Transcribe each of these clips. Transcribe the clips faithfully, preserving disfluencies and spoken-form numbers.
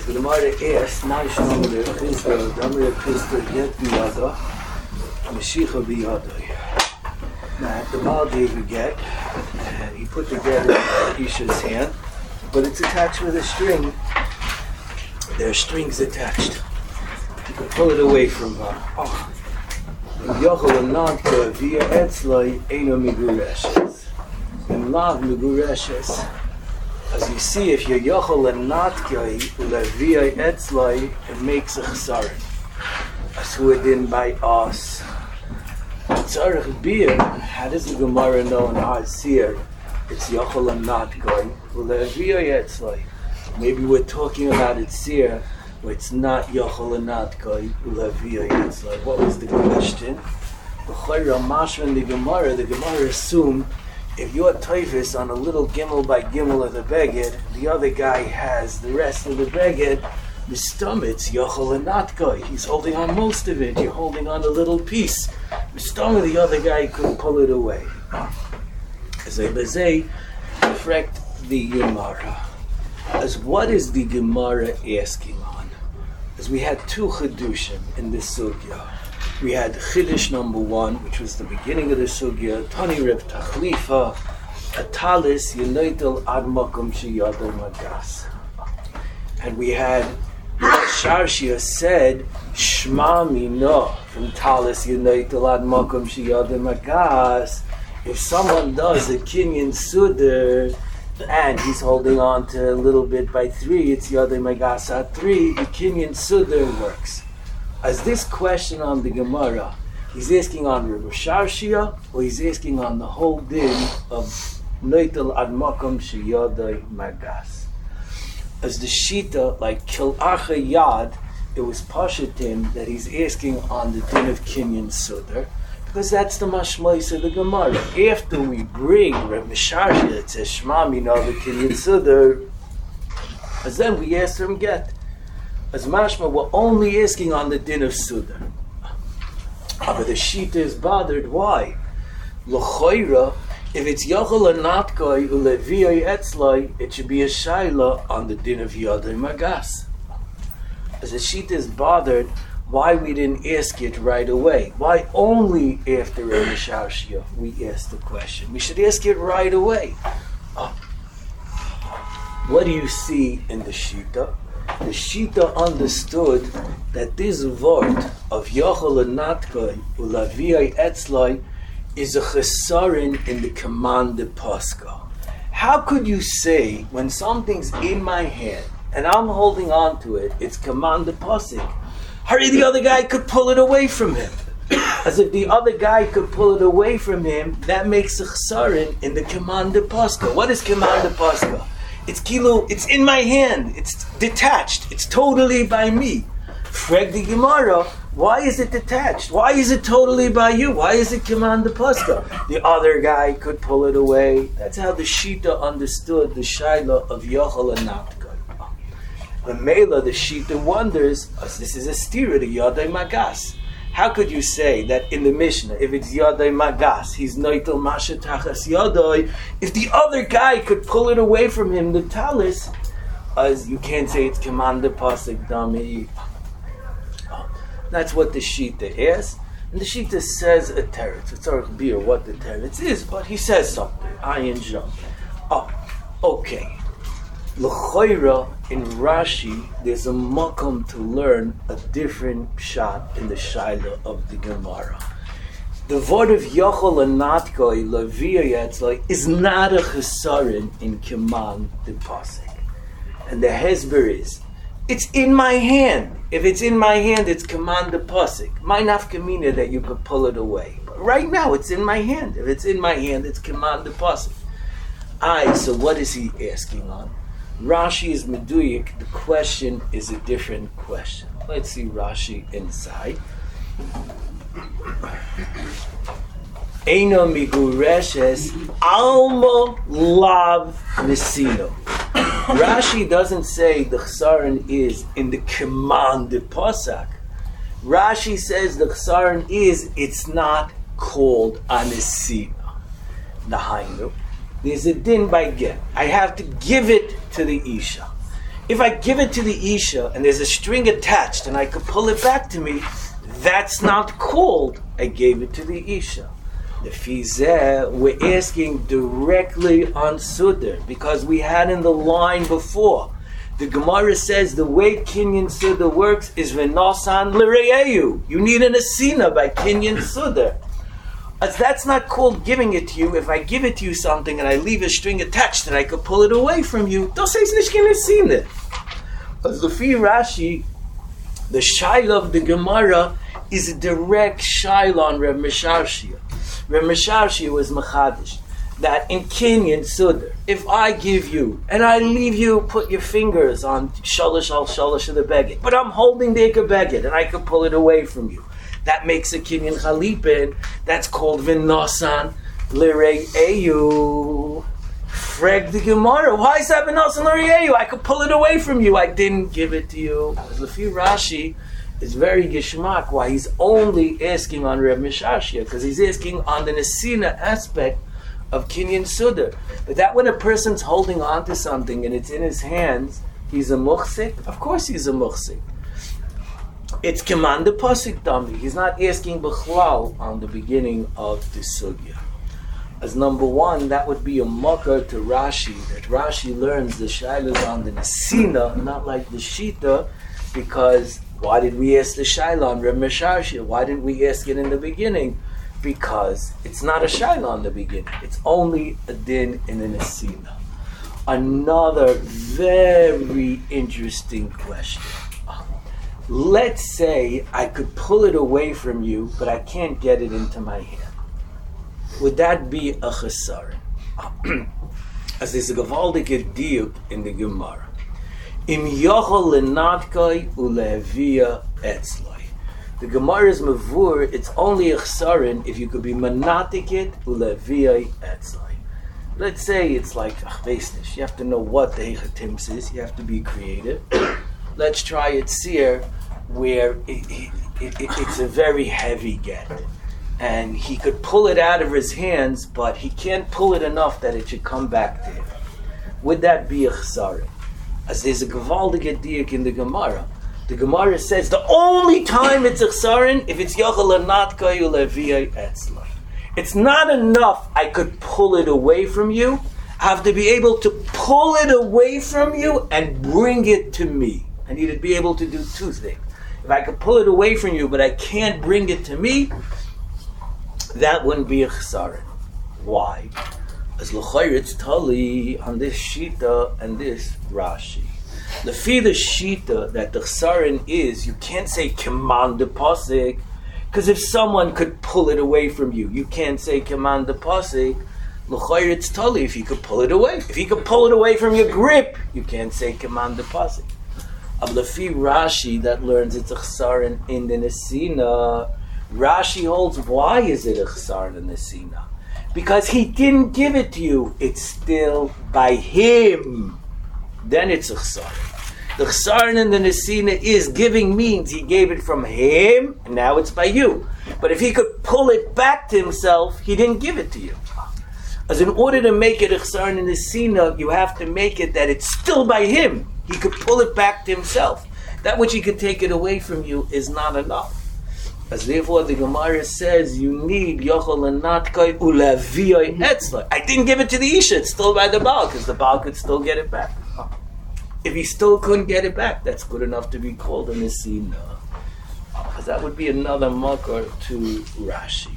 The Gemara asks, Naishon the Chizda, Damri Chizda get biyada, Mashiach biyadai. Now, the Baal gave a get, and he put the get in Isha's hand, but it's attached with a string. There are strings attached. You can pull it away from her. Oh. Yochel and Nanta via Etzlai Eino Migureshes. And Lav Migureshes. As you see, if you're Yochel and Natkai via Etzlai, it makes a chsaron. As who it in by us. Tzarech beer, how does the Gemara know in Asir? It's Yochel and Natkai via Etzlai. Maybe we're talking about it here, where it's not Yochel and Natkai via Etzlai. What was the question? The Chayra Mashra in the Gemara, the Gemara assumed if you're typhus on a little gimel by gimel of the beged, the other guy has the rest of the beged, the stomach, it's Yochel and Natkai. He's holding on most of it. You're holding on a little piece. The stomach, the other guy could pull it away. As I say, reflect the Gemara. As what is the Gemara asking on? As we had two chidushim in this sugya. We had Chiddush number one, which was the beginning of the sugya, Tani Reb Tachlifa, Atalis Yonaitel Ad Makom Sheyadar Magas. And we had Sharshia said, Shma Mino, from Talis Yonaitel Ad Makom Sheyadar Magas. If someone does a Kinyan Sudar, and he's holding on to a little bit by three, it's Yadai Magas at three, the Kinyan Sudar works. As this question on the Gemara, he's asking on Rebbe Sharshia, or he's asking on the whole din of Noitel Ad Makom Sheyadai Magas. As the Shita, like Kilacha Yad, it was Pashatim that he's asking on the din of Kinyan Sudar, because that's the mashmais of the Gemara. After we bring Rebbe Sharshia that says Shema Mina the Kinyan Sudar, as then we ask him get. As mashma, we're only asking on the din of Sudar. But the Shita is bothered. Why? L'choira, if it's Yochel and Natkai uleviyai etzlai, it should be a shaila on the din of Yadai Magas. As the Shita is bothered, why we didn't ask it right away? Why only after Rebbe Sharshia we asked the question? We should ask it right away. Uh, what do you see in the Shita? The Shita understood that this word of Yochel and Natkai ulaviyai etzlai is a chesaron in the command of Pascha. How could you say when something's in my hand and I'm holding on to it, it's command of Pascha? Hurry, the other guy could pull it away from him. As if the other guy could pull it away from him, that makes a chesaron in the command of Pascha. What is command of Pascha? It's kilo, it's in my hand, it's detached, it's totally by me. Frag the Gemara, why is it detached? Why is it totally by you? Why is it command of Pascha? The other guy could pull it away. That's how the Shita understood the Shaila of Yochel and Natkai. The Mela, the Shita wonders, oh, this is a stira to Yadai Magas. How could you say that in the Mishnah, if it's Yadai Magas, he's Noitel Masha Tachas Yadai, if the other guy could pull it away from him, the talis, as you can't say it's Commander Pasik Dami. Oh, that's what the Shita is. And the Shita says a teretz. It's our beer what the teretz is, but he says something. Ayin Jam. Oh, okay. L'choira, in Rashi, there's a makom to learn a different shot in the shaila of the Gemara. The word of Yochel and Natkai, Laviyai Etzlai, is not a chesaron in Keman the Pasik. And the Hezber is, it's in my hand. If it's in my hand, it's Keman the Pasik. My nafkamina that you could pull it away. But right now, it's in my hand. If it's in my hand, it's Keman the Pasik. Aye, so what is he asking on? Rashi is meduyik. The question is a different question. Let's see Rashi inside. Eino migureshes alma lav nesino. Rashi doesn't say the chesaron is in the command of Pasak. Rashi says the chesaron is it's not called anesina. Nahainu. There's a din by get. I have to give it to the Isha. If I give it to the Isha and there's a string attached and I could pull it back to me, that's not called I gave it to the Isha. The Fizeh, we're asking directly on Sudar, because we had in the line before, the Gemara says the way Kinyan Sudar works is V'nosan l'reyehu. You need an asina by Kinyan Sudar. As that's not called giving it to you. If I give it to you something and I leave a string attached and I could pull it away from you, don't say it's nishkin asina. As Lefi Rashi, the shaila of the Gemara is a direct shaila on Reb Misharshia. Reb Misharshia was machadish that in Kinyan Sudar, if I give you and I leave you, put your fingers on shalosh al shalosh of the beged, but I'm holding the ikar beged and I could pull it away from you, that makes a Kinyan Chalipin. That's called V'nosan l'reyehu. Freg the Gemara, why is that V'nosan l'reyehu? I could pull it away from you. I didn't give it to you. Lefi Rashi is very gishmak why he's only asking on Reb Misharshia, because he's asking on the Nesina aspect of Kinyan Sudar. But that when a person's holding on to something and it's in his hands, he's a muchsik? Of course he's a muchsik. It's command the pasuk dummy. He's not asking b'chlal on the beginning of the sugya. As number one, that would be a makar to Rashi, that Rashi learns the shaylas on the Nesina, not like the Shita, because why did we ask the shayla on Reb Misharshia? Why didn't we ask it in the beginning? Because it's not a shayla in the beginning. It's only a din in an Nesina. Another very interesting question. Let's say I could pull it away from you, but I can't get it into my hand. Would that be a chesaron? As there's a gewaldige diuk in the Gemara. Im yochol lenatkai ulevia etzloi. The Gemara is mavur, it's only a chesaron if you could be manatikit ulevia etzloi. Let's say it's like achvesnish. You have to know what the hechatimps is. You have to be creative. Let's try it seer, where it, it, it, it, it's a very heavy get. And he could pull it out of his hands, but he can't pull it enough that it should come back to him. Would that be a chesaron? As there's a gewaldige diuk in the Gemara. The Gemara says the only time it's a chesaron if it's yochel l'natkai ulevia etzloi. It's not enough I could pull it away from you. I have to be able to pull it away from you and bring it to me. I need to be able to do two things. If I could pull it away from you, but I can't bring it to me, that wouldn't be a chesaron. Why? As l'chayr it's tali on this shita and this Rashi. Lefi the shita that the chesaron is, you can't say command the pasuk, because if someone could pull it away from you, you can't say command the pasuk. L'chayr it's tali if he could pull it away. If he could pull it away from your grip, you can't say command the pasuk. Of Lefi Rashi that learns it's a chesaron in the Nesina, Rashi holds, why is it a chesaron in the Nesina? Because he didn't give it to you, it's still by him. Then it's a chesaron. The chesaron in the Nesina is giving means he gave it from him, and now it's by you. But if he could pull it back to himself, he didn't give it to you. As in order to make it a chesaron in the Nesina, you have to make it that it's still by him. He could pull it back to himself. That which he could take it away from you is not enough. As therefore the Gemara says, you need yochol l'natkai ulevia etzloi. I didn't give it to the Isha, it's still by the Baal, because the Baal could still get it back. If he still couldn't get it back, that's good enough to be called a Nesina. Because that would be another makar to Rashi.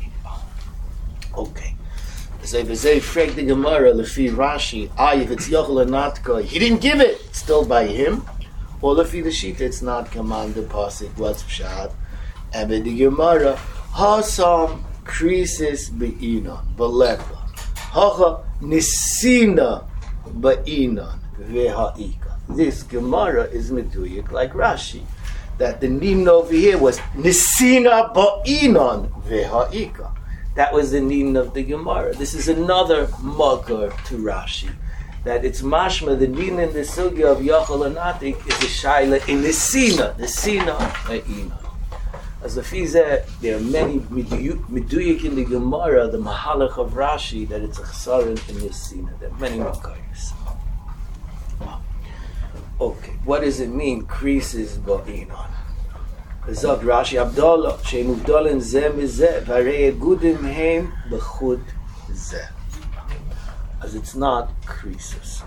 Okay. Say v'zei frek the Gemara lefi Rashi. Ah, if it's yochel l'natkai, he didn't give it. It's still by him. Or lefi the shita, it's not command the pasuk. What's pshat? And the Gemara hasam krisis be'inon b'lepa hacha nisina be'inon v'ha'ika. This Gemara is meduyik like Rashi, that the nimna over here was nisina be'inon v'ha'ika. That was the nimna of the Gemara. This is another makar to Rashi, that it's mashma, the nimna in the sugya of yochel l'natik is the shaila in the sina, the sina be'inon. As the Fizeh, there are many meduyik in the Gemara, the mahalach of Rashi, that it's a chesaron in the Sina. There are many makayos. Okay, what does it mean, creases ba'inon? Zog Rashi Abdullah, Shem Uvdolin Zeh Mizeh, Varei Egudim Heim B'chud Zeh. As it's not creases.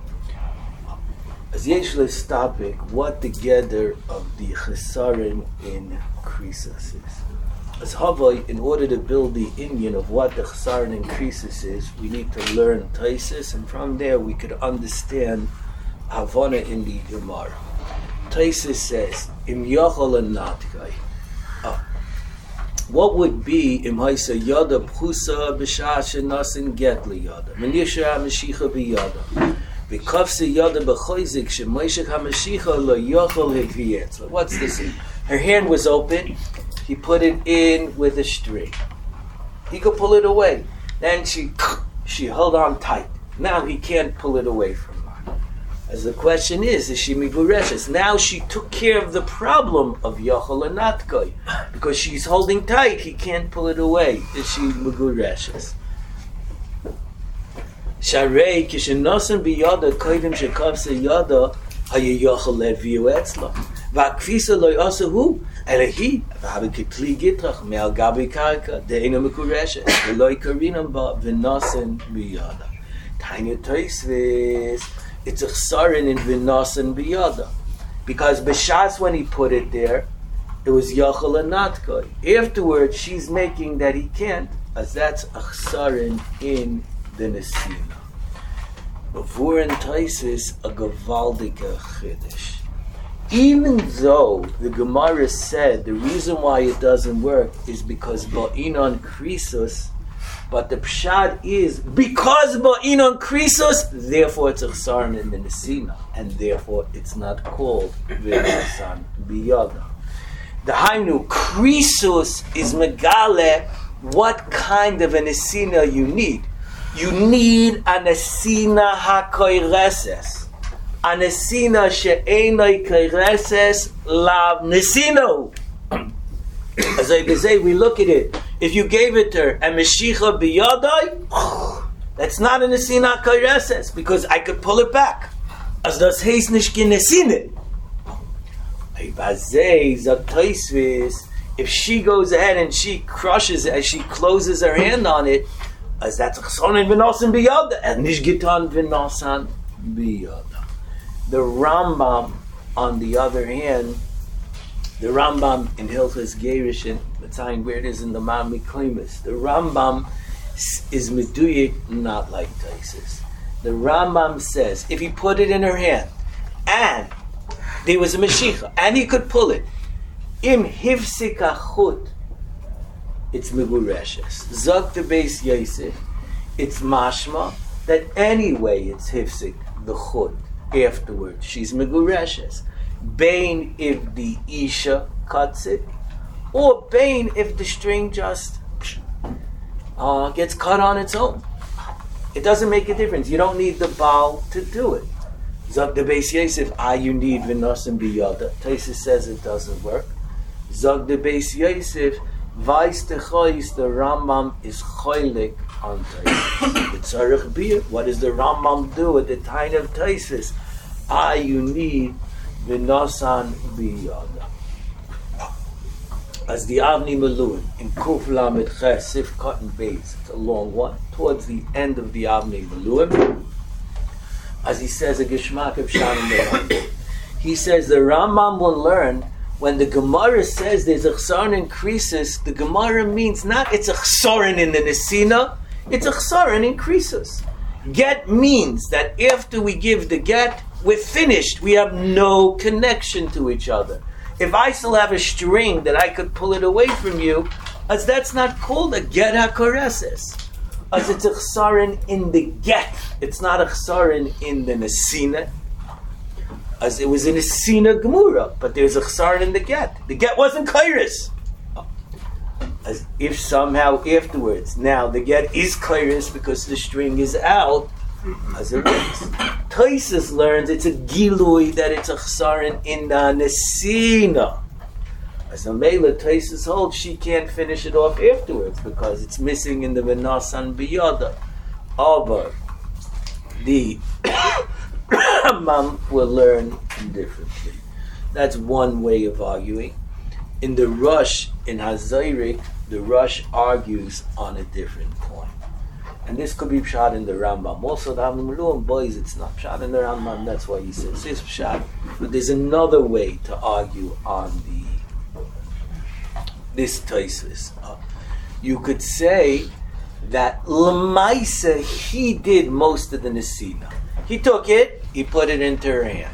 As yesh topic, what together of the chesaron in creases is. As Havai, in order to build the inyan of what the chesaron in creases is, we need to learn Taisis, and from there we could understand Havana in the Gemara. Taisis says, Im Yochel and Natkai. What would be Im Haisa Yada Pchusa B'Shah Shenasin Get Liyada Menisha HaMashicha B'Yada V'Kafse Yada B'Choizik Shemoishek HaMashicha Lo Yochel Hiviyetz. What's this? Her hand was open. He put it in with a string. He could pull it away. Then she she held on tight. Now he can't pull it away from her. As the question is, is she migureshes? Now she took care of the problem of Yochel and Natkai. Because she's holding tight, he can't pull it away. Is she migureshes? Sharei kishenosen biyada koidim shekavse yada haye Yochel leviu etzla. Va'kfisa lo yasahu elehi v'habe kitli gitrach me'al gabi karka de'ena migureshes v'lo yikarinam ba v'nosen biyada. Tanya Tosfos. It's a chsarin in V'nasan B'yada. Because B'shas, when he put it there, it was Yochel and Natkai. Afterwards, she's making that he can't, as that's a chsarin in the Nesina. Before in Taisis, a Gavaldika Chiddush. Even though the Gemara said the reason why it doesn't work is because Ba'inon Krisus, but the pshad is because ba'inon krisos, therefore it's a chsaron in the nesina, and therefore it's not called v'nasan biyada. The hainu krisos is megale what kind of a nesina you need. You need a nesina hakoireses, a nesina she'enoi koireses lav nesino. As I say, we look at it. If you gave it to her and Meshicha biyadai, that's not a nesina kaireses because I could pull it back. As das heis nicht genesine. If she goes ahead and she crushes it, as she closes her hand on it, as that's chsaron v'nasan biyada and nicht getan v'nasan biyada. The Rambam, on the other hand, the Rambam in Hilchos Gerushin, let's find where it is in the Ma'amik Klimas. The Rambam is meduyik, not like Taisis. The Rambam says if he put it in her hand and there was a Mashiach and he could pull it, im hivsik achut, it's megureshes. Zok the Beis Yosef, it's mashma that anyway it's hivsik the chut afterwards. She's megureshes. Bain if the Isha cuts it, or Bain if the string just uh, gets cut on its own. It doesn't make a difference. You don't need the Baal to do it. Zog the Beis Yosef, ah, you need V'nasan B'yada. Taisus says it doesn't work. Zog the Beis Yosef, Vais Techois, the Rambam is choilik on Taisus. The Tzarech Biyah, what does the Rambam do at the time of Taisus? Ah, you need V'nasan biyada. As the Avni Meluim in Kuf Lamed Ches Sif Cotton Beis, it's a long one, towards the end of the Avni Meluim, as he says a Geshmak of Shalom Be'am. He says the Rambam will learn when the Gemara says there's a chsaron in krisus, the Gemara means not it's a chsaron in the Nesina, it's a chsaron in krisus. Get means that after we give the get, we're finished. We have no connection to each other. If I still have a string that I could pull it away from you, as that's not called a get hakoreses. As it's a chsaron in the get. It's not a chsaron in the nesina. As it was in a nesina gemura, but there's a chsaron in the get. The get wasn't kairis. As if somehow afterwards, now the get is kairis because the string is out, as it works. Taisus learns it's a gilui that it's a chsaron in the nesina. As a mela, Taisus holds she can't finish it off afterwards because it's missing in the v'nasan biyada. But the Rambam will learn differently. That's one way of arguing. In the Rush, in Hazairik, the Rush argues on a different point. And this could be pshat in the Rambam. Also, the Havnei boys, it's not pshat in the Rambam. That's why he says it's pshat. But there's another way to argue on the this Tosfos. Uh, you could say that Lemaisa, he did most of the Nesina. He took it, he put it into her hand.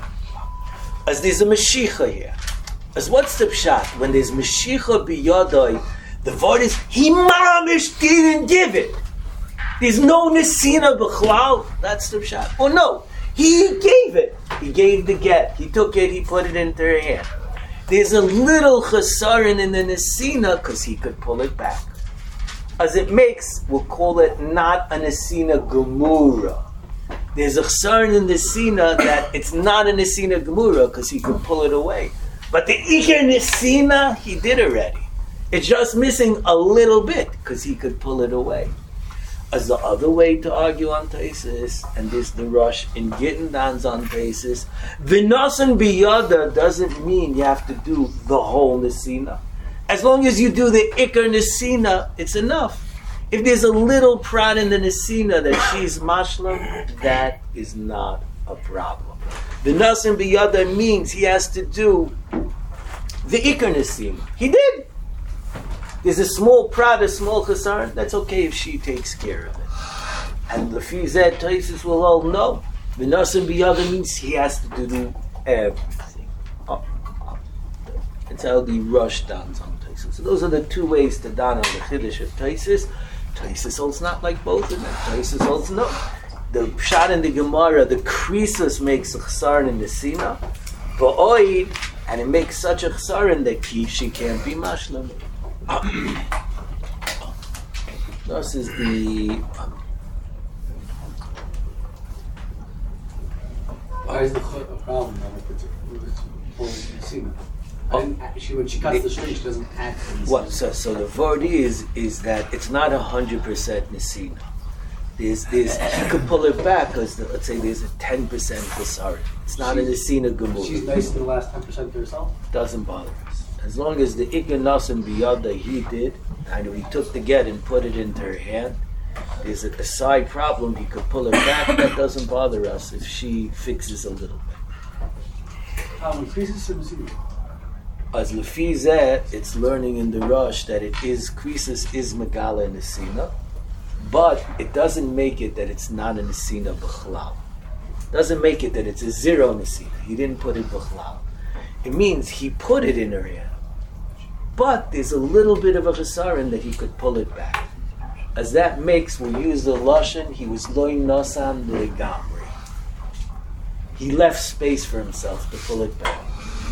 As there's a Mashiach here. As what's the pshat? When there's Mashiach biyadai, the word is, he mamish didn't give it. There's no Nesina b'chlal. That's the pshat. Oh no, he gave it. He gave the get. He took it, he put it into her hand. There's a little chesaron in the Nesina because he could pull it back. As it makes, we'll call it not a Nesina Gemura. There's a chesaron in the Nesina that it's not a Nesina Gemura because he could pull it away. But the Iker Nesina, he did already. It's just missing a little bit because he could pull it away. As the other way to argue on Tosfos, and this the Rush in Gittin Dan's on Tosfos, V'nasan biyada doesn't mean you have to do the whole Nesina. As long as you do the Iker Nesina, it's enough. If there's a little prat in the Nesina that she's mashlam, that is not a problem. V'nasan biyada means he has to do the Iker Nesina. He did. There's a small prat, a small chasar, that's okay if she takes care of it. And the Fizet Tosfos will all know. The Nasan biyada means he has to do everything. Up, up. That's how the Rush dons on Tosfos. So those are the two ways to don on the Chiddush of Tosfos. Tosfos holds not like both of them. Tosfos holds no. The pshat in the Gemara, the krisus makes a chasar in the Sina, ba'oid, and it makes such a chasar in the ki, she can't be mashlam. This is the. Um, Why is the chut a problem then if it's pulling Nesina? Oh, she when she cuts it, the string, she doesn't add to the what? So, so the word is is that it's not a hundred percent Nesina. There's, there's, he could pull it back because let's say there's a ten percent chasar. It's not a Nesina Gemur. She's nice to the last ten percent to herself. Doesn't bother us. As long as the Iker Nasan biyada he did, and he took the get and put it into her hand, there's a, a side problem, he could pull it back, that doesn't bother us if she fixes a little bit. How increases the Nesina? As Lefi Zeh, it's learning in the Rush that it is, Krisis is Megala Nesina, but it doesn't make it that it's not a Nesina B'chlal. Doesn't make it that it's a zero Nesina. He didn't put it B'chlal. It means he put it in her hand. But there's a little bit of a chesaron that he could pull it back. As that makes, we'll use the Lashon, he was loy nasan legamri. He left space for himself to pull it back.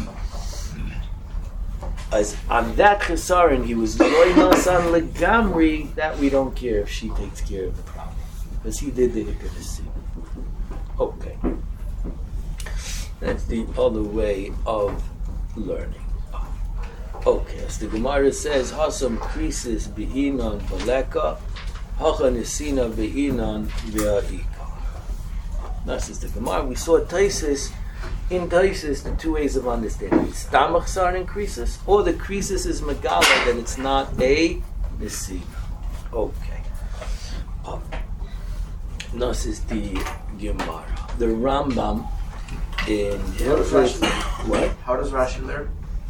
As on that chesaron, he was loy nasan legamri, that we don't care if she takes care of the problem. Because he did the Iker Nesina. Okay. That's the other way of learning. Okay, as the Gemara says, Hasam krisis be'inon v'leka, hacha nesina be'inon v'a'ika. This is the Gemara. We saw Tosfos, in Tosfos, the two ways of understanding. It's Stamach Sar and krisis, or the krisis is Megala, that it's not a nesina. Okay. Oh. This is the Gemara. The Rambam in Hilchos. What? How does Rashi learn?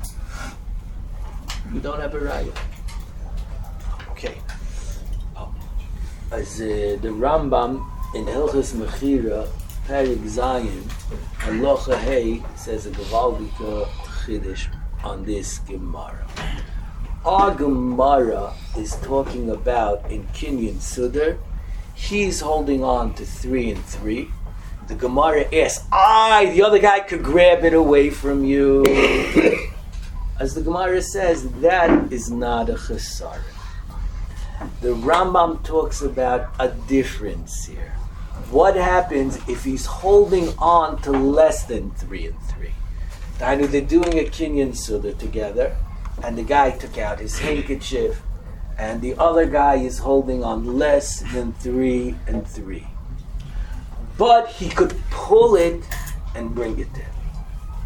We don't have a raya. Okay. Oh. As uh, the Rambam in Hilchos Mechira, Perik Zayin, Halacha Hey says a Gewaldika Chiddush on this Gemara. Our Gemara is talking about in Kinyan Sudar. He's holding on to three and three. The Gemara asks, "I, the other guy could grab it away from you." As the Gemara says, that is not a chesaron. The Rambam talks about a difference here. What happens if he's holding on to less than three and three? I know they're doing a Kinyan Sudar together, and the guy took out his handkerchief, and the other guy is holding on less than three and three. But he could pull it and bring it in.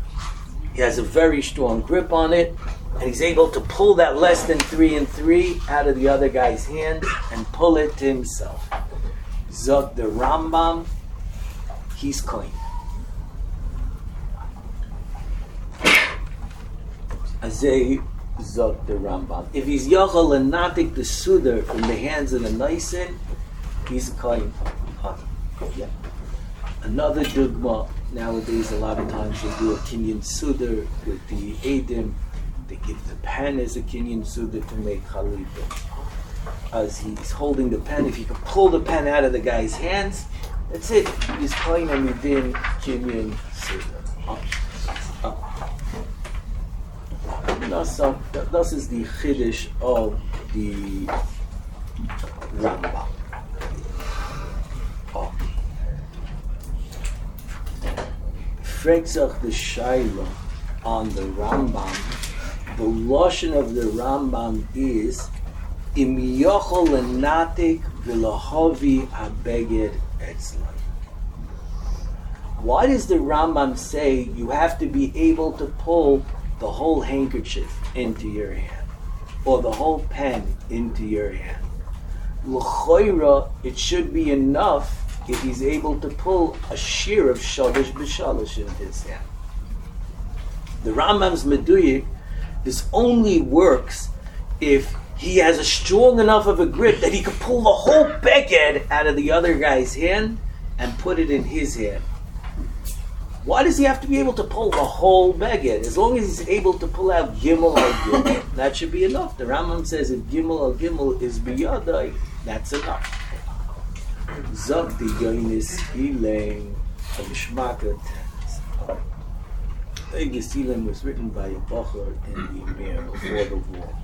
He has a very strong grip on it, and he's able to pull that less than three and three out of the other guy's hand and pull it to himself. Zog the Rambam, he's clean. Azay Zog the Rambam. If he's Yochel and Natik the Sudar from the hands of the Naisen, he's clean. Yeah. Another dugma, nowadays a lot of times they do a Kinyan Sudar with the Edim. They give the pen as a Kinyan Sudar to make Khalifa. As he's holding the pen, if you can pull the pen out of the guy's hands, that's it. He's playing him within Kinyan Sudar. Oh. Oh. That's, uh, this is the Chiddush of the Rambam. Oh. Fragzach the Shaila on the Rambam. The Lashon of the Rambam is Im yochol lenatik v'lahavi habeged etzlai. Why does the Rambam say you have to be able to pull the whole handkerchief into your hand, or the whole pen into your hand? L'choira, it should be enough if he's able to pull a shear of shalish b'shalish in his hand. The Rambam's meduyik, this only works if he has a strong enough of a grip that he can pull the whole beged out of the other guy's hand and put it in his hand. Why does he have to be able to pull the whole beged? As long as he's able to pull out gimel al gimel, that should be enough. The Rambam says if gimel al gimel is biyadai, that's enough. Zog the yonis ilang of Shmaka. The Yisilim was written by a Bachar in the Mir before the war.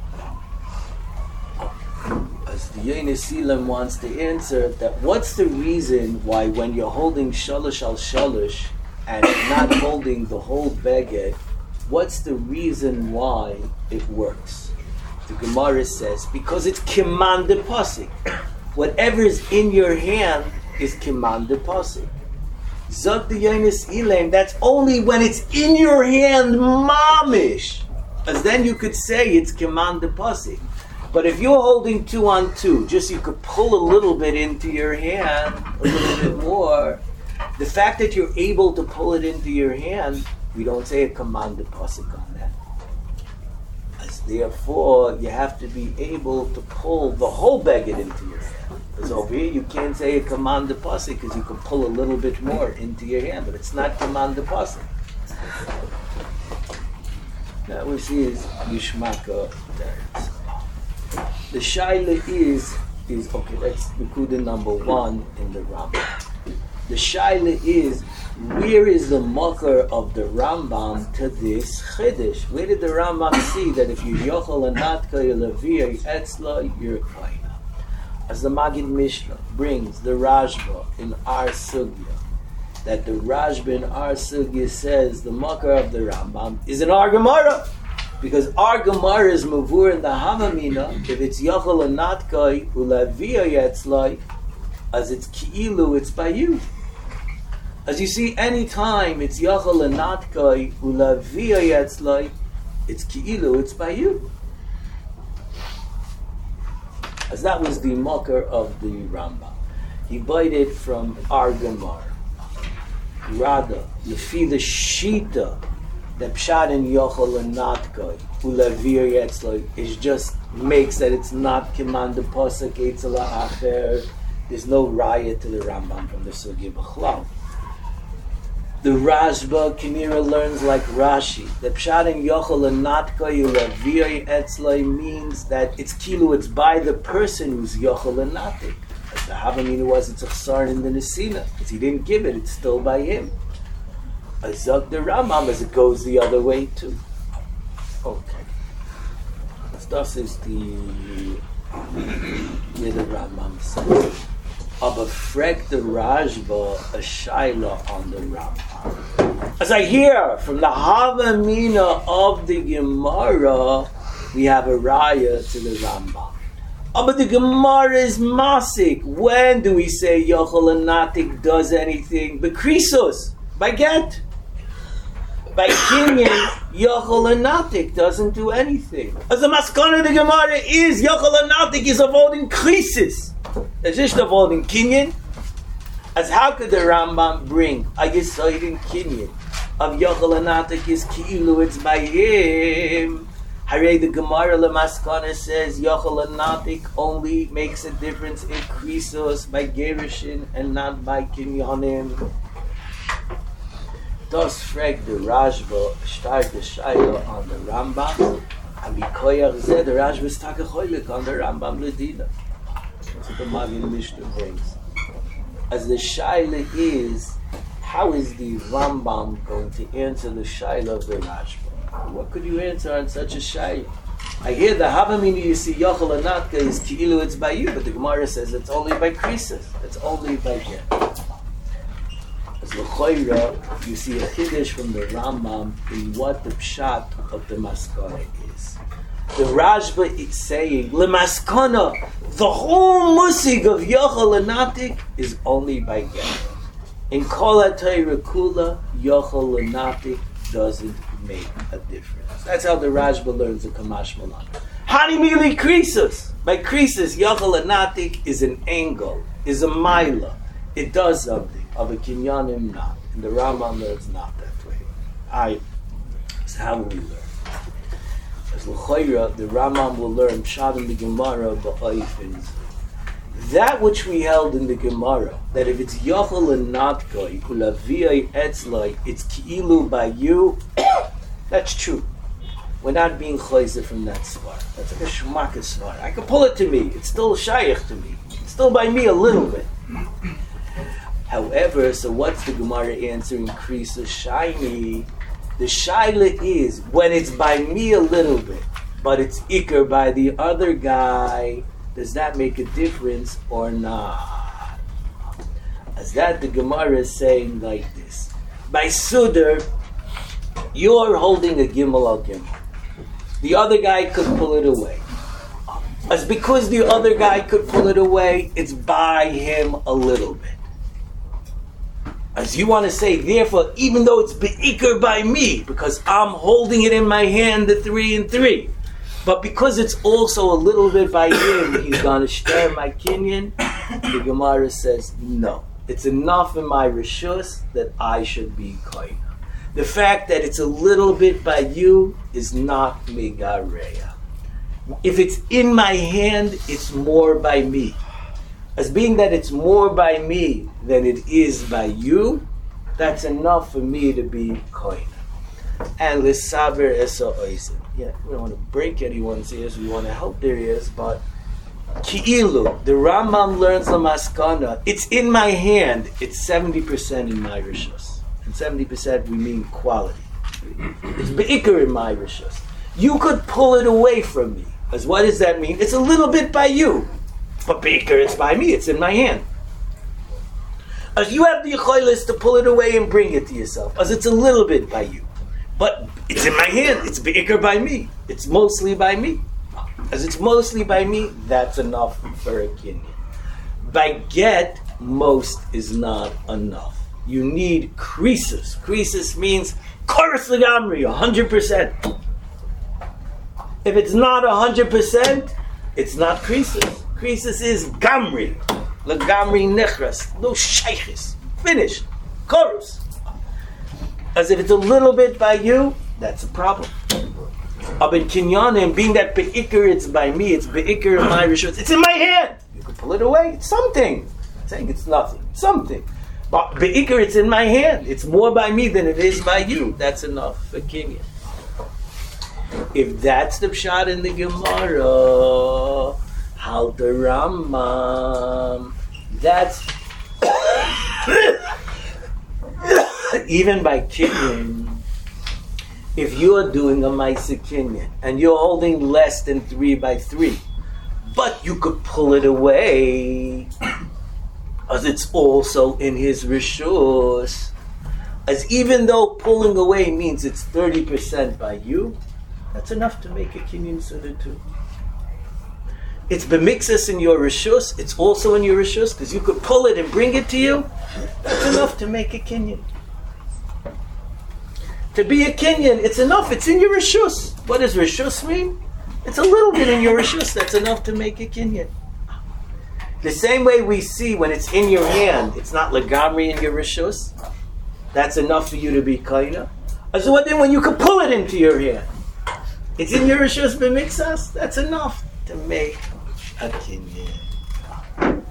As the Yonis Ilam wants to answer that, what's the reason why when you're holding shalosh al shalosh and not holding the whole beged, what's the reason why it works? The Gemara says, because it's kiman de pasik. Whatever's in your hand is kiman de pasik. Zog the Yonis Ilam, that's only when it's in your hand, mamish. As then you could say it's kiman de pasik. But if you're holding two on two, just you could pull a little bit into your hand, a little bit more, the fact that you're able to pull it into your hand, we don't say a commanded pasuk on that. As therefore, you have to be able to pull the whole beged into your hand. Because over here, you can't say a commanded pasuk because you can pull a little bit more into your hand, but it's not commanded pasuk. Now we see is Yishmaka Teretz. The shaila is, is okay, that's Nekuda number one in the Rambam. The shaila is, where is the makar of the Rambam to this chiddush? Where did the Rambam see that if you yochel and not kayelavi etzla, you're kaina? As the Magid Mishnah brings the Rashba in our sugya, that the Rashba in our sugya says the makar of the Rambam is in our Gemara. Because our Gemara is mavur in the Havamina, if it's Yachal and Natkai, Ulavia Yetzlai, as it's Ki'ilu, it's by you. As you see, any time it's Yachal and Natkai, Ulavia Yetzlai, it's Ki'ilu, it's by you. As that was the makar of the Rambam. He bought it from our Gemara. Rada, Lefi the Shita, the pshat in yochel and natkoi ulavir yetzloi is just makes that it's not kiman de pasuk etzela acher. There's no raya to the Rambam from the sugya b'chlal. The Rashba Kinira learns like Rashi. The pshat in yochel and natkoi ulavir yetzloi means that it's kilu, it's by the person who's yochel and natik. As the Havamina was, it's a chsar in the Nesina because he didn't give it; it's still by him. Azak the Rambam as it goes the other way too. Okay. This is the where the Rambam says. Aber frek the Rashba a shaila on the Rambam. As I hear from the Havamina of the Gemara, we have a raya to the Rambam. Aber the Gemara is masik. When do we say Yochel and Natik does anything? Bekrisos, by get. By kinyan, yochel and natik doesn't do anything. As the maskana of the Gemara is, yochel and natik is avoiding krisis. It's just avoiding kinyan. As how could the Rambam bring a yisoid in kinyan of yochel and natik is ki'ilu, it's by him. Hare the Gemara Lamaskana says yochel and natik only makes a difference in krisos by gerushin and not by kinyanim. Das fragt the Rashba, start the Shaila on the Rambam, and Bikoyach said the Rashba is takechoilik on the Rambam Ledina. That's what the Magin Mishnah brings. As the Shaila is, how is the Rambam going to answer the Shaila of the Rashba? What could you answer on such a Shaila? I hear the Havamini you see Yochel and Natka is Ki'ilu, it's by you, but the Gemara says it's only by Krisis, it's only by him. As l'choira, you see a chiddush from the Rambam in what the pshat of the maskana is. The Rashba is saying, l'maskana, the whole musig of yochel and natik is only by get. In kol ha'torah kula, yochel and natik doesn't make a difference. That's how the Rashba learns the Kamash Malan. Hanimili krisus. By krisus, yochel and natik is an angle, is a mila. It does something. Of a kinyanim not. And the Rambam learns not that way. I. So how will we learn? As l'choira, the Rambam will learn pshat in the Gemara ba'oifins. That which we held in the Gemara, that if it's yochel and not goy, ulaviyai etzloi, it's ki'ilu by you, that's true. We're not being chayzer from that svar. That's like a shmaka svar. I can pull it to me. It's still shayach to me. It's still by me a little bit. However, so what's the Gemara answering? Krisa shiny. The shaila is when it's by me a little bit, but it's ikar by the other guy. Does that make a difference or not? As that the Gemara is saying like this: by sudar, you're holding a gimel al gimel. The other guy could pull it away. As because the other guy could pull it away, it's by him a little bit. As you want to say, therefore, even though it's be'ikr by me, because I'm holding it in my hand, the three and three, but because it's also a little bit by him, he's going to share my kinyan, the Gemara says, no. It's enough in my rishus that I should be koina. The fact that it's a little bit by you is not megareya. If it's in my hand, it's more by me. As being that it's more by me than it is by you, that's enough for me to be koina. And l'saber esa oisim. Yeah, we don't want to break anyone's ears, we want to help their ears, but ki'ilu, the Rambam learns the maskana, it's in my hand, it's seventy percent in my rishus. And seventy percent we mean quality. It's be'ikr in my rishus. You could pull it away from me. As what does that mean? It's a little bit by you. But be'ikr, it's by me, it's in my hand. As you have the yicholos to pull it away and bring it to yourself. As it's a little bit by you. But it's in my hand, it's be'ikr by me. It's mostly by me. As it's mostly by me, that's enough for a kinyan. By get, most is not enough. You need krisis. Krisis means koros legamri, one hundred percent. If it's not one hundred percent, it's not krisis. Krisis is gamri. Legamri nechras. No shaykhis. Finished. Koros. As if it's a little bit by you, that's a problem. Ab in kinyanim, being that be'ikr, it's by me, it's be'ikr in my rishus, it's in my hand. You can pull it away, it's something. I'm saying it's nothing, something. But be'ikr, it's in my hand. It's more by me than it is by you. That's enough for kinyan. If that's the pshat in the Gemara, how the Rambam, that's even by kinyan. If you are doing a Maisa Kinyan and you're holding less than three by three, but you could pull it away, as it's also in his Rishus, as even though pulling away means it's thirty percent by you, that's enough to make a Kinyan Suda too. It's b'mixus in your Rishus, it's also in your Rishus, because you could pull it and bring it to you, that's enough to make a Kinyan. To be a Kenyan, it's enough. It's in your Rishus. What does Rishus mean? It's a little bit in your Rishus. That's enough to make a Kenyan. The same way we see when it's in your hand, it's not legamri in your Rishus. That's enough for you to be Kaina. So what then when you can pull it into your hand? It's in your Rishus b'mixas. That's enough to make a Kenyan.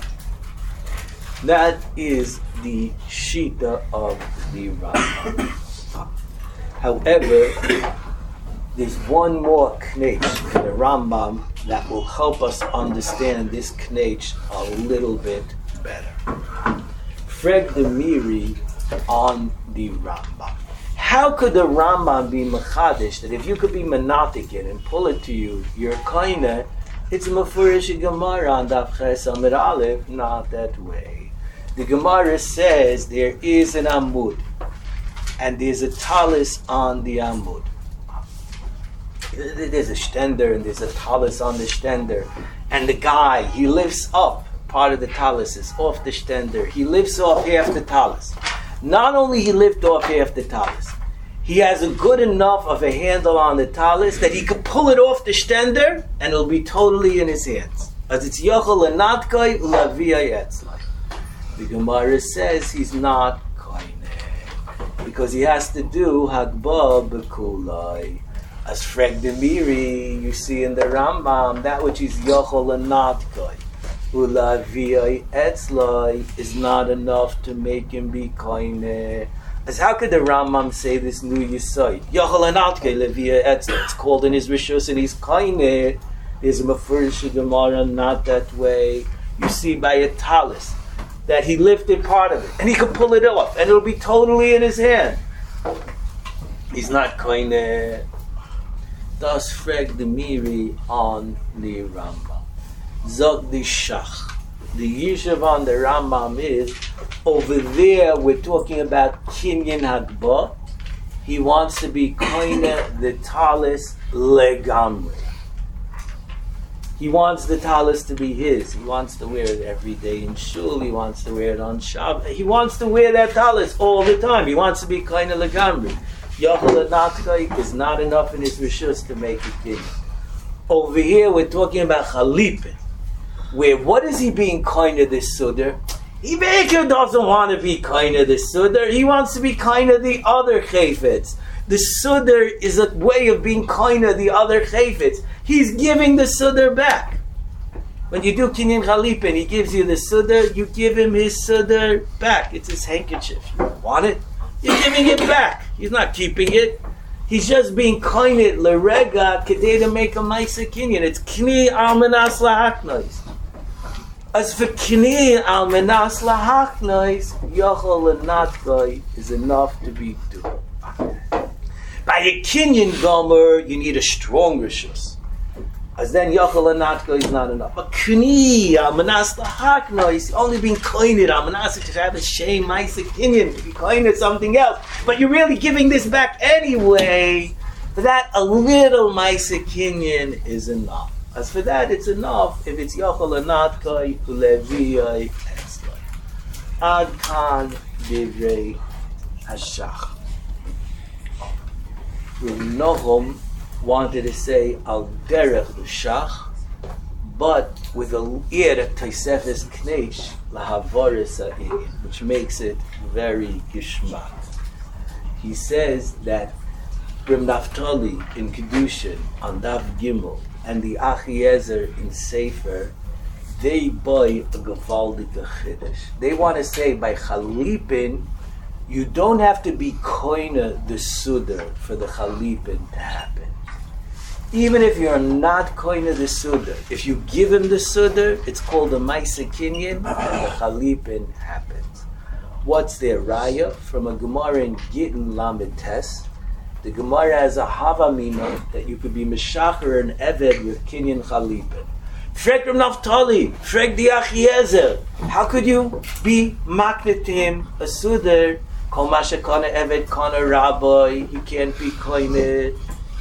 That is the Shita of the Rambam. However, there's one more knech in the Rambam that will help us understand this knech a little bit better. Freg the Miri on the Rambam. How could the Rambam be mechadish that if you could be monotic it and pull it to you, you're kinda, it's a mefurish Gemara on Daf Ches Amud Aleph, not that way. The Gemara says there is an Amud, and there's a talis on the Amud. There's a stender and there's a talis on the stender, and the guy, he lifts up part of the talis, is off the stender. He lifts off half the talis. Not only he lifts off half the talis, he has a good enough of a handle on the talis that he could pull it off the stender and it'll be totally in his hands. As it's yochel lenatkai ulavia yetzlai. The Gemara says he's not koine because he has to do hagba bekulai. As Freg the Miri, you see in the Rambam, that which is yochel and not koy, ulaviyai etzlai, is not enough to make him be koine. As how could the Rambam say this new yisoid? Yochel and not koy, leviyai etzlai. It's called in his rishus and he's koine. There's a mefurish Gemara not that way. You see by a talis that he lifted part of it and he could pull it off and it'll be totally in his hand. He's not koine. Thus Freg the Miri on the Rambam. Zog the Shach. The Yishuv on the Rambam is, over there we're talking about Kinyan Hagba. He wants to be koine the talis legamri. He wants the talis to be his. He wants to wear it every day in shul. He wants to wear it on Shabbat. He wants to wear that talis all the time. He wants to be koine legamri. Yochel Natkai is not enough in his rishus to make it king. Over here, we're talking about Chalipin, where what is he being kind of this Sudar? He basically doesn't want to be kind of the Sudar. He wants to be kind of the other Chayfetz. The Sudar is a way of being kind of the other Chayfetz. He's giving the Sudar back. When you do Kinyan Chalipin, he gives you the Sudar, you give him his Sudar back. It's his handkerchief. You want it? You're giving it back. He's not keeping it. He's just being koined l'rega kedei to make a ma'aser kinyan. It's kni al menas lahaknois. As for kni al menas lahaknois, yochel l'natkoi is enough to be done. By a kinyan gomer, you need a strong rishus. As then yochel l'natkoi is not enough. But kni al menas lahaknois, only being koined al menas to have a shame ma'aser kinyan, to be koined something else. But you're really giving this back anyway. For that, a little ma'aser kinyan is enough. As for that, it's enough if it's yochel l'natkoi uleviyai etzlai. Ad kan divrei hashach. Nochum wanted to say al derech l'shach, but with a ir taisefes kneish lahavaris ha'inyan, which makes it very gishmak. He says that Reb Naftali in Kedushin on Daf Gimel and the Achiezer in Sefer, they buy a gewaldige chiddush. They want to say by Chalipin, you don't have to be koine the Sudar for the Chalipin to happen. Even if you're not koine the Sudar, if you give him the Sudar, it's called a ma'aser kinyan, and the Chalipin happens. What's their raya? From a Gemara in Gittin Lamed Tes, the Gemara has a havamina that you could be meshacher and eved with kinyan Chalipin. Freg Reb Naftali, freg the Achiezer. How could you be maknet to him a Sudar? Kol masha kana eved kana rabbi. You can't be koine.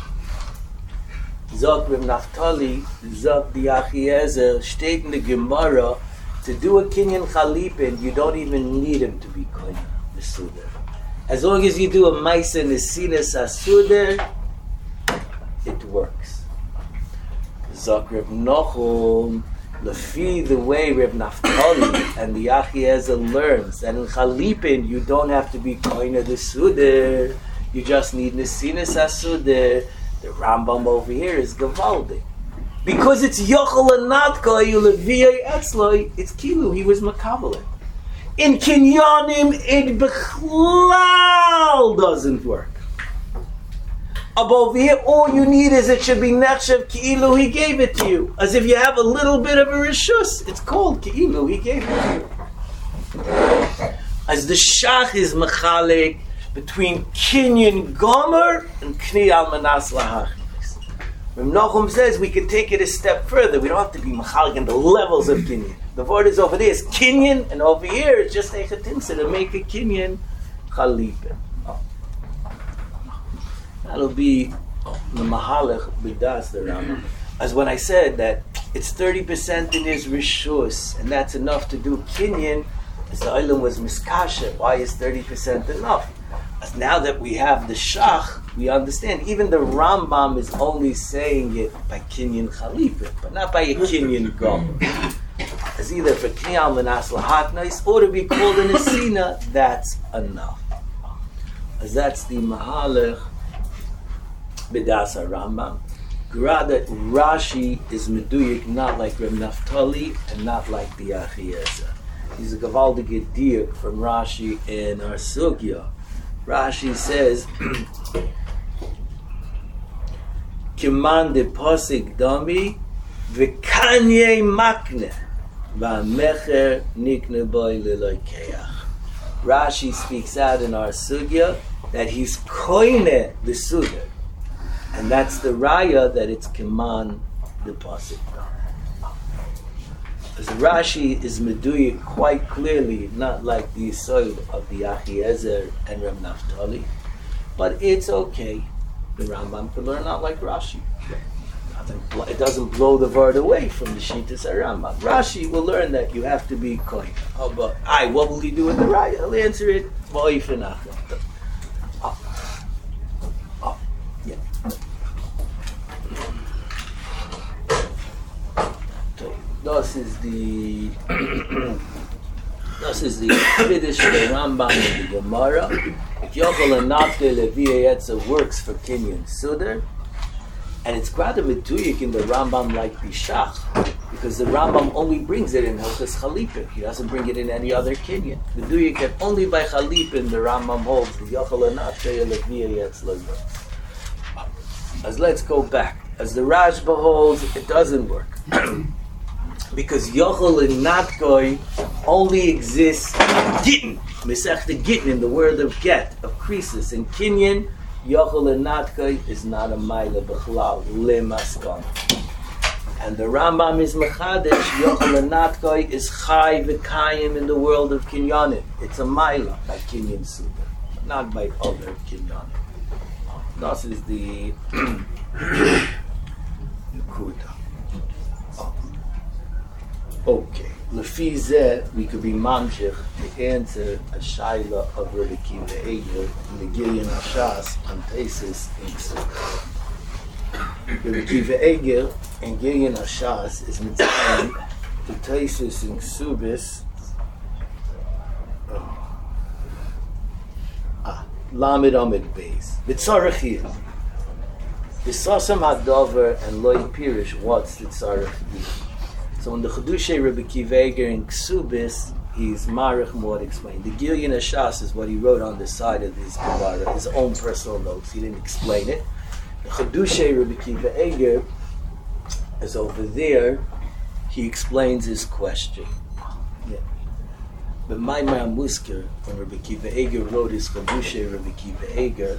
Zok Reb Naftali, Zok the Achiezer, steht in the Gemara, to do a kinyan Chalipin, you don't even need him to be koine, the Sudar. As long as you do a Maisa Nesinas Asuder, it works. Zok Reb Nochum, Lefi the way Reb Naftali and the Achiezer learns that in Chalipin you don't have to be Koina the Suder, you just need Nesinas Asuder. The Rambam over here is Gavaldi. Because it's Yochel and Natkai, Uleviyai Etzloi, it's Kilu, he was Makabalin. In Kinyanim, it Bechlal doesn't work. Above here, all you need is it should be Nechshav Ki'ilu, he gave it to you. As if you have a little bit of a Rishus, it's called Ki'ilu, he gave it to you. As the Shach is Mechalik between Kinyan Gomer and Kni Al Manas Lahach. Reb Nachum says we can take it a step further. We don't have to be machalik in the levels of kinyan. The word is over there is kinyan, and over here it's just echatinsa to make a kinyan chalipin. Oh. That'll be the mahalach b'das the Rambam. As when I said that it's thirty percent in his rishus, and that's enough to do kinyan, as the Olam was miskasha. Why is thirty percent enough? As now that we have the shach, we understand. Even the Rambam is only saying it by kinyan chalipin, but not by a kinyan gom. As either for knial menas lahatnais or to be called an esina, that's enough. As that's the mahalach b'das Rambam. Grada Rashi is meduyik, not like Reb Naftali and not like the Achiezer. He's a gavaldig diuk from Rashi in our sugya. Rashi says, Kiman de posik dami v'kanye makne v'amecher nikne boy liloikeach. Rashi speaks out in our sugya that he's koine the sugya, and that's the raya that it's Kiman de posik dami. As Rashi is meduyik quite clearly, not like the Yisod of the Achiezer and Reb Naftali, but it's okay. The Rambam can learn not like Rashi. It doesn't blow the word away from the Shittas Rambam. Rashi will learn that you have to be kohen. Oh, but I, what will he do with the Raya? He'll answer it. Oh, oh, yeah. This is the this is the Kiddush the Rambam in the Gemara. Yochel and Nafte Levi'ei Etza works for Kinyan Suder, and it's rather meduyik in the Rambam like the Shach, because the Rambam only brings it in Hilchos Chalipin. He doesn't bring it in any other Kinyan. Meduyik that only by Chalipin the Rambam holds the Yochel and Nafte Levi'ei Etza works. As let's go back. As the Rashba holds, it doesn't work. Because Yochel and Natgoy only exists in Gittin, Mesechta Gittin, in the word of get, of Krisus. In Kinyan, Yochel and Natgoy is not a Maila B'chlal, Lemaskan. And the Rambam is Mechadish, Yochel and Natgoy is Chai V'Kayim in the world of Kinyanim. It's a Maila by Kinyan Suda, not by other Kinyanim. This is the Kuta. Okay, Lefi Zeh, we could be mamshich to answer a shaila of Rabbi Akiva Eiger in the Gilyon Hashas on Tesis in Ksubis. Rabbi Akiva Eiger in Gilyon Hashas is mitzvah to Tesis in Ksubis. Oh. Ah, Lamed Amid Beis. B'tzarech here. B'sasam Hadover and Loi Pirish, what's the tzarech here? So in the Chedushay Rabbi Akiva Eiger in Ksubis, he's Marich more explained. The Gilyon Hashas is what he wrote on the side of his Gemara, his own personal notes. He didn't explain it. The Chedushay Rabbi Akiva Eiger is over there. He explains his question. Yeah. But my Maimar Musker, when Rabbi Akiva Eiger wrote his Chedushay Rabbi Akiva Eiger,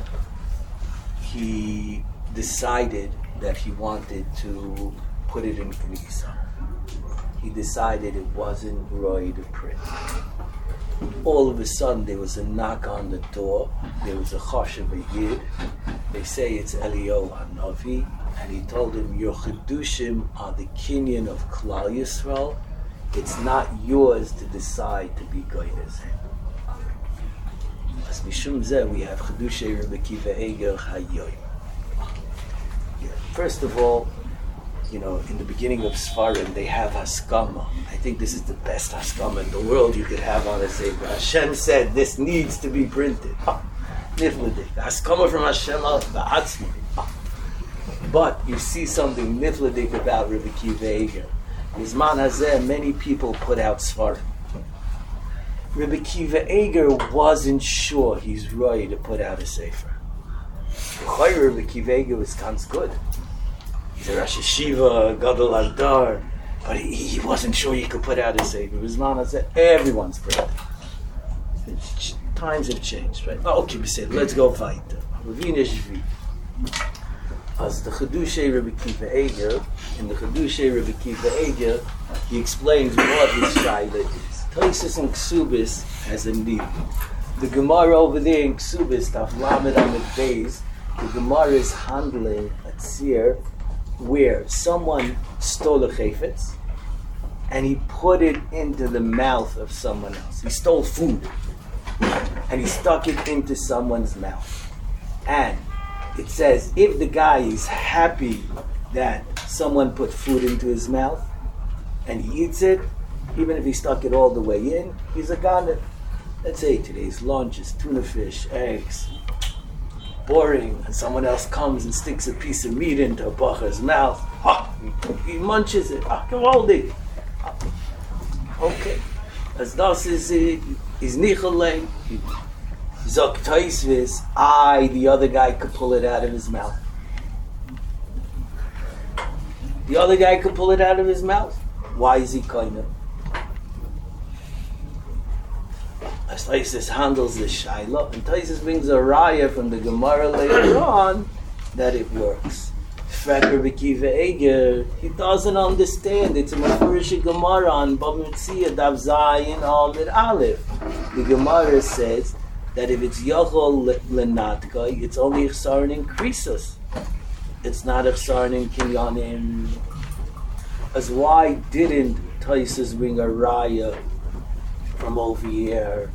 he decided that he wanted to put it in Knesset. He decided it wasn't Roy to print. All of a sudden there was a knock on the door. There was a Choshev Yid. They say it's Eliyahu Hanavi, and he told him, your Chedushim are the Kinyan of Klal Yisrael. It's not yours to decide to be Goynes. as mishum zeh we have Chedushay Rabbi Kiva Eger Hayoim. Yeah. First of all, you know, in the beginning of Sfarim, they have Haskama. I think this is the best Haskama in the world you could have on a Sefer. Hashem said this needs to be printed. Ah, Nifladik. Haskama from Hashem al Ba'atzmi. Ah. But you see something Nifladik about Rabbi Kiva Eger. Mizman Hazeh, many people put out Sfarim. Rabbi Kiva Eger wasn't sure he's right to put out a Sefer. Rabbi Kiva Eger was ganz good. He's a Rosh Hashiva, Gadol Adar, but he, he wasn't sure he could put out a Sefer. Mizman Hazeh, everyone's printed. Times have changed, right? Oh, okay, we said, let's go weiter. Ravina Shvi. As the Chedushay Rabbi Kiva Eger, in the Chedushay Rabbi Kiva Eger, he explains what his shaila is. Tosfos in Ksubis has a need. The Gemara over there in Ksubis, Taf Lamed Amid Beis, the Gemara is handling a tzir where someone stole a chayfetz and he put it into the mouth of someone else. He stole food and he stuck it into someone's mouth. And it says if the guy is happy that someone put food into his mouth and he eats it, even if he stuck it all the way in, he's a ganef. Let's say today's lunch is tuna fish, eggs, boring, and someone else comes and sticks a piece of meat into a bacher's mouth. Ah, he, he munches it. Ah, come hold it. Ah, okay. As das is is nichalei. Zok Tosfos, I, the other guy, could pull it out of his mouth. The other guy could pull it out of his mouth. Why is he kind of? As Tosfos handles the shaila, and Tosfos brings a raya from the Gemara later on that it works. Rabbi Kiva Eger, he doesn't understand. It's a Mefurish Gemara on Bava Metzia Daf Zayin Amid Aleph. The Gemara says that if it's Yachol Lenatkai, it's only Chsaron in Krisos. It's not Chsaron in Kinyanim. As why didn't Tosfos bring a raya from over here?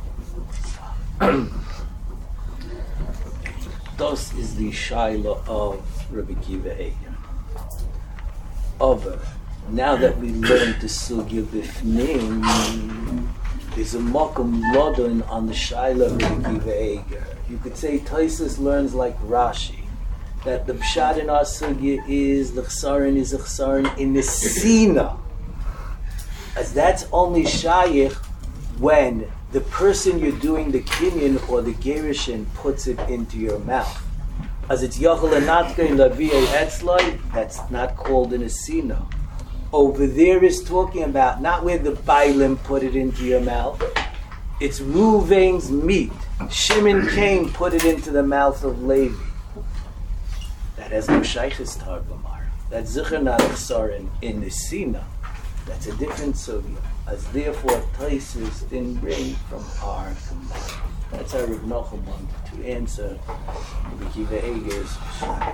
This is the shaila of Rabbi Kiva Eger. Over. Now that we learned the Sugya Bifnim, there's a Mokum Lodon on the shaila of Rabbi Kiva Eger. You could say Tosfos learns like Rashi, that the Pshat in our Sugya is the Chsaron is a Chsaron in the Sina. As that's only Shayich when the person you're doing the kinyan or the gerushin puts it into your mouth. As it's Yachol Anatka in Laviyah Etzlai, that's not called an Asina. Over there is talking about not where the Bailim put it into your mouth. It's Ruvain's meat. Shimon came, put it into the mouth of Levi. That has no Shaykhis Targumar. That's Zichar not Chsaron in the Sina. That's a different sugya. As therefore Tosfos didn't bring from our Gemara. That's how Rav Nachum wanted to answer Rabbi Kiva Eger's shayla.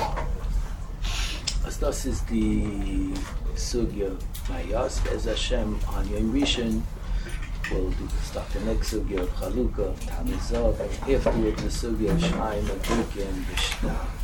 As this is the sugya Mayas, as Hashem on Yom Rishon, we'll do start the next sugya of Chalukah, Tamizav, and afterwards the sugya of Shmaim, and Dukim, and Vishna.